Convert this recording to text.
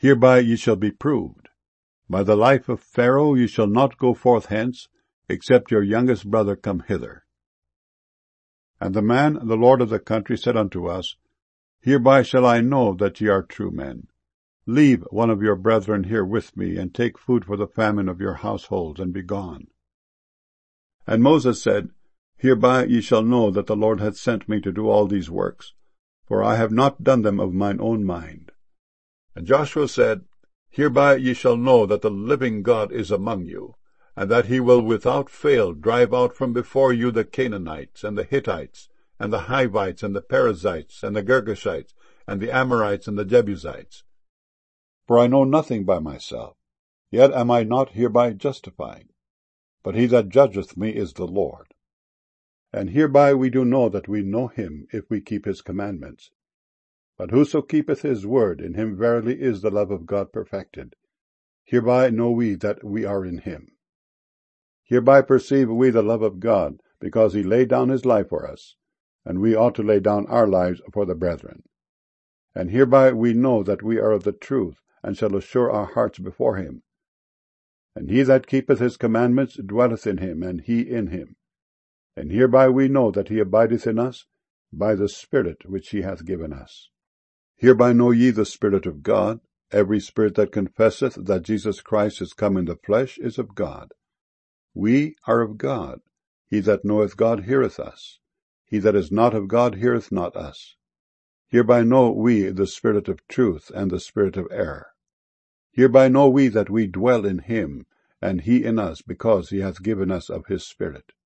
Hereby ye shall be proved. By the life of Pharaoh ye shall not go forth hence, except your youngest brother come hither. And the man, the lord of the country, said unto us, Hereby shall I know that ye are true men. Leave one of your brethren here with me, and take food for the famine of your households, and be gone. And Moses said, Hereby ye shall know that the Lord hath sent me to do all these works, for I have not done them of mine own mind. And Joshua said, Hereby ye shall know that the living God is among you, and that he will without fail drive out from before you the Canaanites, and the Hittites, and the Hivites, and the Perizzites, and the Girgashites, and the Amorites, and the Jebusites. For I know nothing by myself, yet am I not hereby justified. But he that judgeth me is the Lord. And hereby we do know that we know him, if we keep his commandments. But whoso keepeth his word, in him verily is the love of God perfected. Hereby know we that we are in him. Hereby perceive we the love of God, because he laid down his life for us, and we ought to lay down our lives for the brethren. And hereby we know that we are of the truth, and shall assure our hearts before him. And he that keepeth his commandments dwelleth in him, and he in him. And hereby we know that he abideth in us, by the Spirit which he hath given us. Hereby know ye the Spirit of God. Every spirit that confesseth that Jesus Christ is come in the flesh is of God. We are of God. He that knoweth God heareth us. He that is not of God heareth not us. Hereby know we the spirit of truth and the spirit of error. Hereby know we that we dwell in him, and he in us, because he hath given us of his Spirit.